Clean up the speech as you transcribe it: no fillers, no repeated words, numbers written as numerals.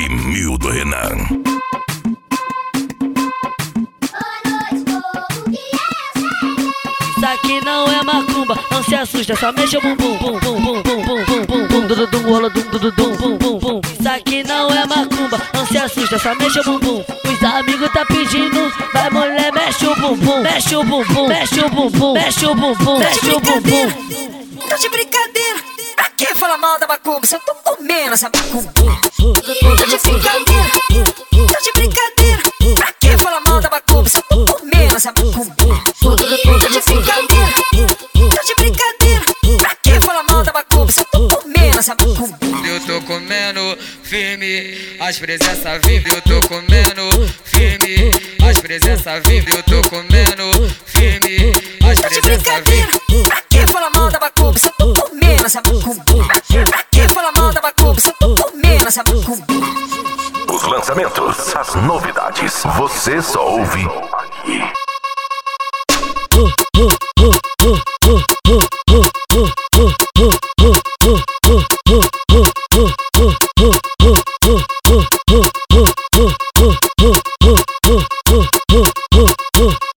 Vinil do Renan. Isso aqui não é macumba, não se assusta, só mexe o bumbum, bum bum bum bum bum bum bum bum dududum, rola dum dududum, bum bum bum. Isso aqui não é macumba, não se assusta, só mexe o bumbum. Os amigos tá pedindo, vai mulher, mexe o bumbum, mexe o bumbum, mexe o bumbum, mexe o bumbum, mexe o bumbum. Tô de brincadeira, pra que falar mal da macumba se eu tô comendo essa macumba? Tô de brincadeira, tô de brincadeira, pra que falar mal da macumba se eu tô comendo essa macumba? Tô de brincadeira, tô de brincadeira, pra que falar mal da macumba se eu tô comendo essa macumba? Eu tô comendo firme, as presenças vindo. Eu tô comendo firme, as presenças vindo. Eu tô comendo firme, as presenças vindo. Pra que falar mal da macumba se eu tô comendo essa macumba? Pra que falar mal da macumba se eu tô comendo essa macumba? Os lançamentos, as novidades, você só ouve aqui.